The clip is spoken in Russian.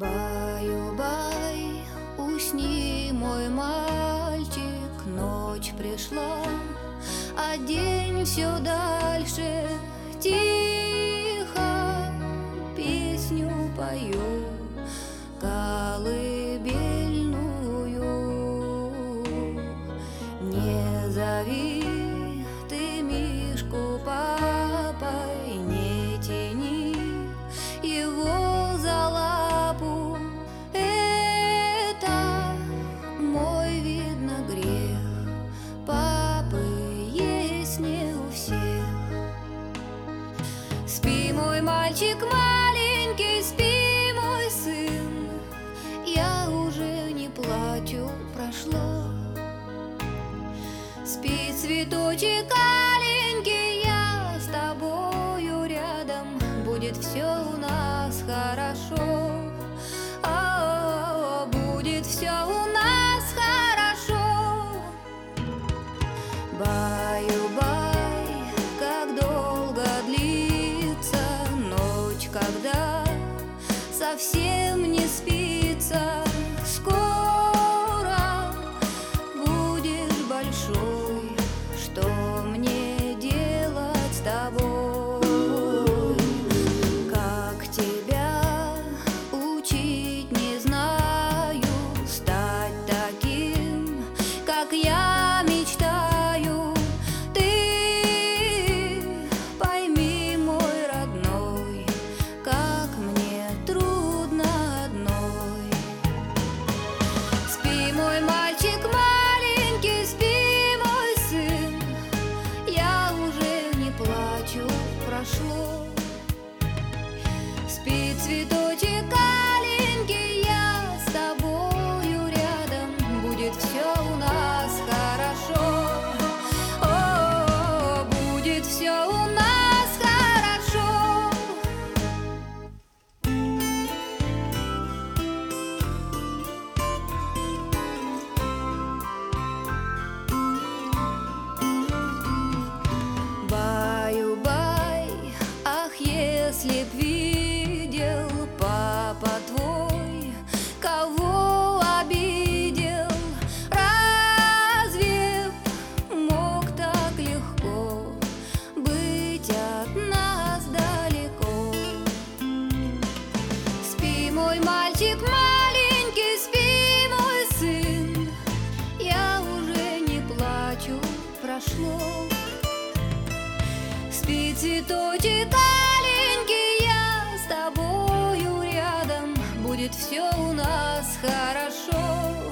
Баю-бай, усни, мой мальчик, ночь пришла, а день все дальше. Тихо песню пою, колыбельную. Не зови ты Мишку папой, не тяни его за лапу. Это мой, видно, грех. Папы есть не у всех. Спи, мой мальчик маленький, спи, мой сын. Я уже не плачу, прошло. Спи, цветочек аленький, я с тобою рядом. Будет все у нас хорошо. Будет все у нас хорошо. Баю-бай, как долго длится ночь, когда совсем не спится. Скоро будешь большой, что мне делать с тобой? Как тебя учить не знаю, стать таким, как я мечтаю. Ты пойми, мой родной, как мне трудно одной. Спи, мой мальчик маленький, спи, мой сын. Я уже не плачу, прошло. Спи, цветочек аленький, я с тобою рядом. Будет все у нас хорошо. Будет все у нас хорошо. Баю-бай, ах, если б видел папа твой, кого обидел. Разве б мог так легко быть от нас далеко? Спи, мой мальчик маленький, спи, мой сын. Я уже не плачу, прошло. Спи, цветочек аленький, я с тобою рядом. Будет все у нас хорошо.